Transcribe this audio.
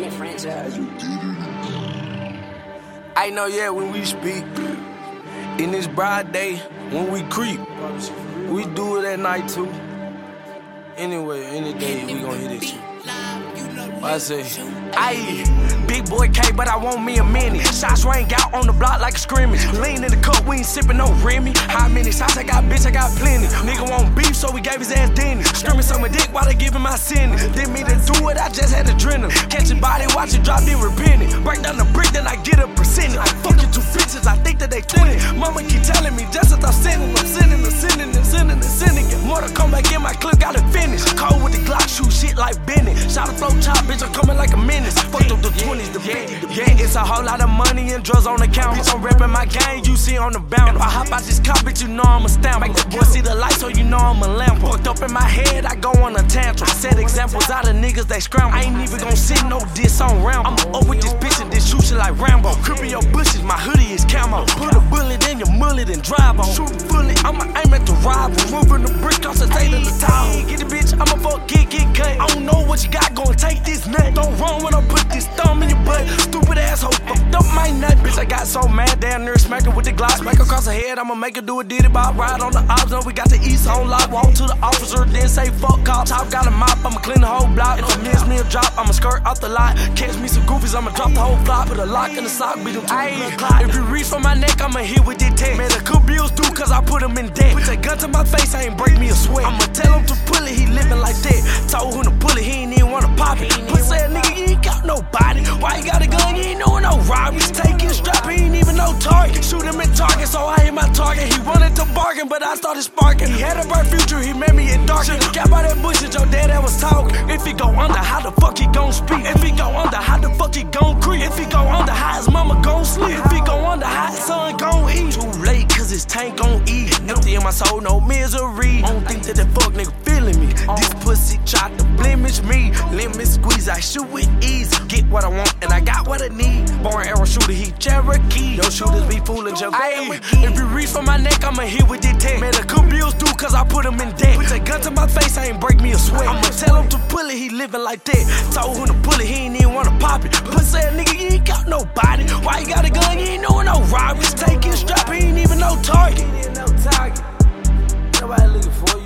Planet franchise. I know, yeah, when we speak, in this broad day, when we creep, we do it at night too. Anyway, any day, we gon' hit it. I say, ayy, big boy K, but I want me a mini. Shots rang out on the block like a scrimmage. Lean in the cup, we ain't sippin' no Remy. How many shots I got, bitch, I got plenty. Nigga want beef, so we gave his ass Denny. Screaming some dick while they giving my sentence. Didn't mean to do it, I just had adrenaline. Catch your body, watch it drop, then repent it. Break down the brick, then I get a percentage. Fuck you two bitches, I think that they 20. Mama keep telling me just as I'm sinning. Get more to come back in my clip, gotta finish. Cold with the Glock, shoot shit like Bennett. Shout a flow chop, bitch, I'm coming like a menace. Fucked up the 20s, the 50s, the yeah, it's a whole lot of money and drugs on the count. Bitch, I'm reppin' my gang, you see on the bound. If I hop out this car, bitch, you know I'm a stamp. Make the boy see the light, so you know I'm a lamp. Fucked up in my head, I go on a tantrum. I set examples out of niggas, they scramble. I ain't even gon' sit no diss on Rambo. I'm up with this bitch and this shoot shit like Rambo. Crippin' your bushes, my hoodie is camo. Put a bullet in your mullet and drive on. Shoot a bullet, I'ma aim at the rival. Moving the brick off the state of the town. Get the bitch, I'ma fuck, get cut. I don't know what you got, gon' take this nut. Don't run when I put this thumb in your butt. Stupid asshole, fucked up my nut. Bitch, I got so mad, damn near smacking with the Glock. Smack across the head, I'ma make her do a diddy bop. Ride on the ops, know we got the east on lock. Walk to the officer, then say fuck cop. Top got a mop, I'ma clean the whole block. If I miss me a drop, I'ma skirt off the lot. Catch me some goofies, I'ma drop the whole block. Put a lock in the sock, beat them to the clock. If you reach for my neck, I'ma hit with this tech. Man, the cool bills due, cause I put him in debt. Put that gun to my face, I ain't break me a sweat. I'ma tell him to pull it, he living like that. Told him to pull it, he ain't even wanna pop it. Pussy ass nigga, you ain't got nobody. Why you got a gun, you ain't doing no robberies. Take his strap, he ain't even no target. Shoot him at target, so I hit my target. He wanted to bargain, but I started sparking. He had a bright future, he made me in dark. Should've kept out that bullshit, your dad that was talking. If he go under, how the fuck he gon' speak? If he go under, how the fuck he gon' creep? If he go under, how his mama gon' sleep? If he go under, how his son gon' eat? Too late, cause his tank gon' eat. Empty in my soul, no misery. I don't think that fuck nigga feeling me. This pussy tried to blemish me. Lemon squeeze, I shoot with ease. Get what I want, and I got what I need. Born arrow shooter, he Cherokee. Your shooters be fooling your if you reach for my neck, I'ma hit with this tech. Man, the cool bills due, cause I put him in debt. Put that gun to my face, I ain't break me a sweat. I'ma tell him to pull it, he living like that. Told him to pull it, he ain't even wanna pop it. Pussy ass nigga, you ain't got nobody. Why you got a gun, you ain't doing no robberies. Take his strap, he ain't even no target. Nobody looking for you.